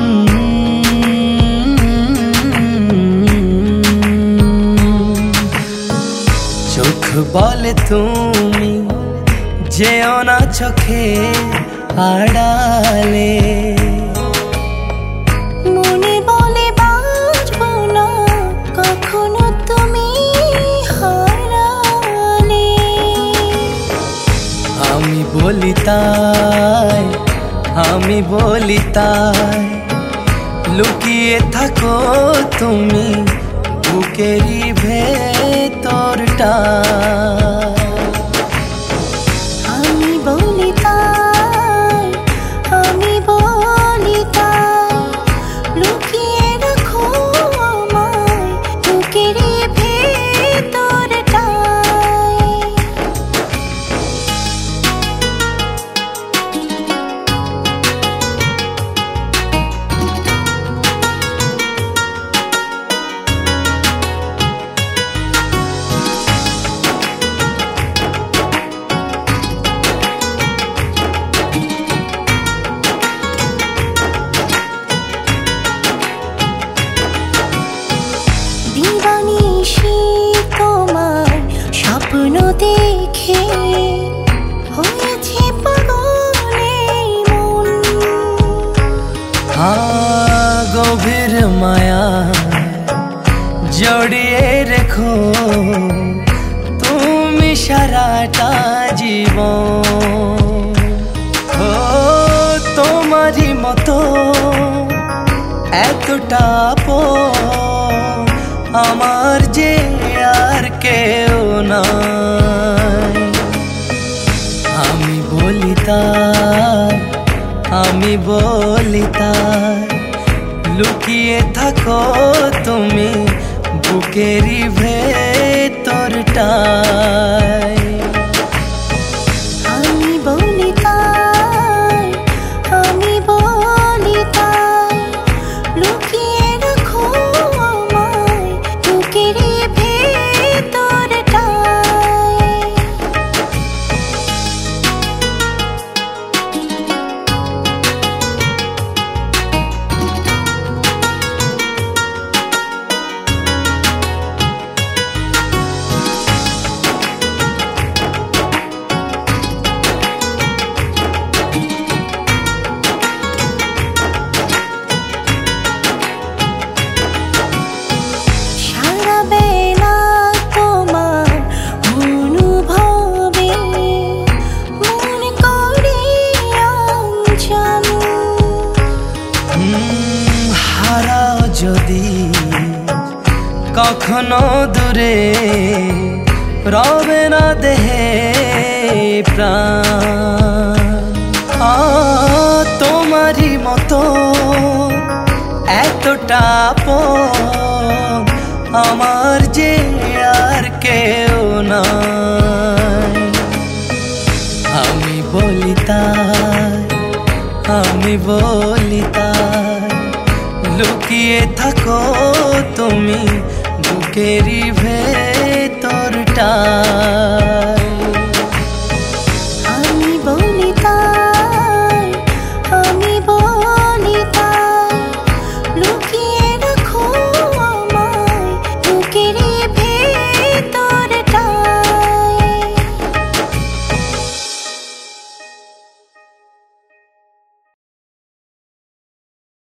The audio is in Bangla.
চোখ বলে তুমি যেও না চোখে আড়ালে, মনে বলে বাঁচবো না কখনো তুমি হারালে। আমি বলি তাই লুকিয়ে থাকো তুমি বুকেরই ভেতরটা। আমি বলি তাই লুকিয়ে রাখো আমায় বুকেরই ভেতরটায়। দিবানিশি তোমার স্বপ্ন দেখে হয়েছে পাগল এই মন। গভীর মায়া জড়িয়ে রেখো তুমি সারাটা জীবন। তোমারই মতো এতটা আপন আমার যে আর কেউ নাই। আমি বলি তাই লুকিয়ে থাকো তুমি বুকেরই ভেতরটায়। আমি বলি তাই লুকিয়ে রাখো আমায় বুকেরই ভেতরটায়। হারাও যদি কখনো দূরে রবে না দেহে প্রাণ। তোমারই মতো এতটা আপন আমার যে আর কেউ নাই। আমি বলি তাই লুকিয়ে থাকো তুমি বুকেরই ভেতরটা।